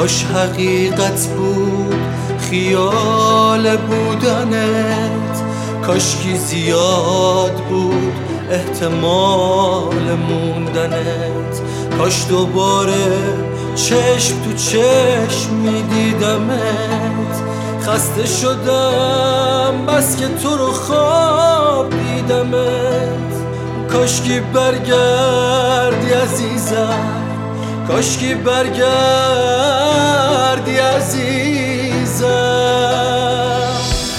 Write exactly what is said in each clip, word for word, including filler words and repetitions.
کاش حقیقت بود خیال بودنت، کاشکی زیاد بود احتمال موندنت، کاش دوباره چشم تو چشم میدیدمت. خسته شدم بس که تو رو خواب دیدمت. کاشکی برگردی عزیزم، کاشکی برگردی عزیزم.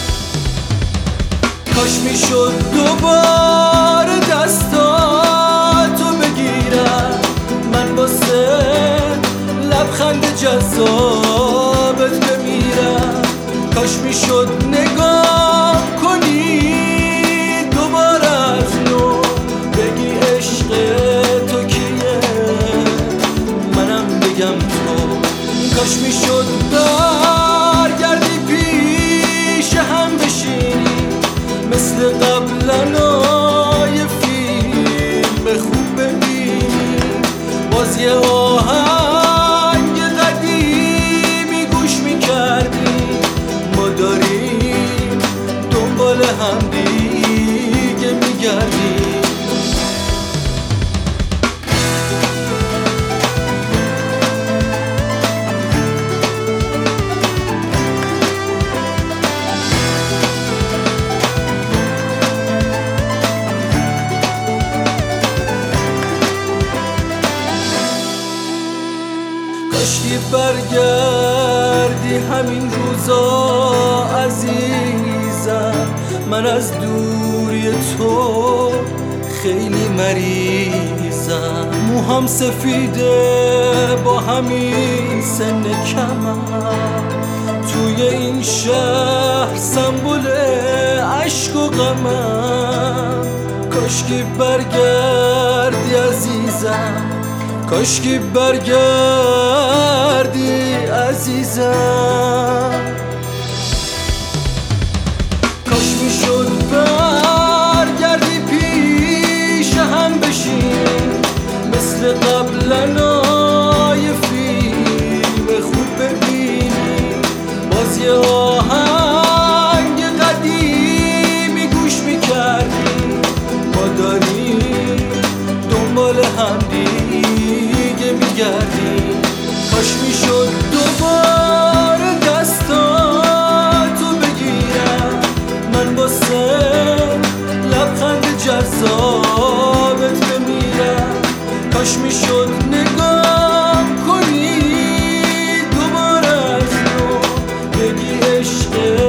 کاش میشد دوباره دستاتو بگیرم، من واسه لبخند جذابت بمیرم. کاش میشد نگاه کنی دوباره از نو، بگی عشق تو کیه منم بگم تو. کاش میشد برگردی پیش هم بشینی، مثل قبلنای فیلم خوب ببینی، باز یه آهنگ قدیمی گوش میکردی. ما داریم دنبال هم دیگه میگردیم. کاشکی برگردی همین روزا عزیزم، من از دوری تو خیلی مریضم. موهام سفیده با همین سن کمم، توی این شهر سمبل عشق و غمم. کاشکی برگردی عزیزم، کاشکی برگردی عزیزم. کاش میشد برگردی پیش هم بشین، مثل قبلنای فیلم خوب ببینی، باز یه آهنگ قدیمی گوش میکردی. ما داریم دنبال هم دیگه میگردیم. کاش میشد دوباره دستاتو بگیرم، من واسه لبخند جذابت بمیرم. کاش میشد نگاه کنی دوباره از نو، بگی عشق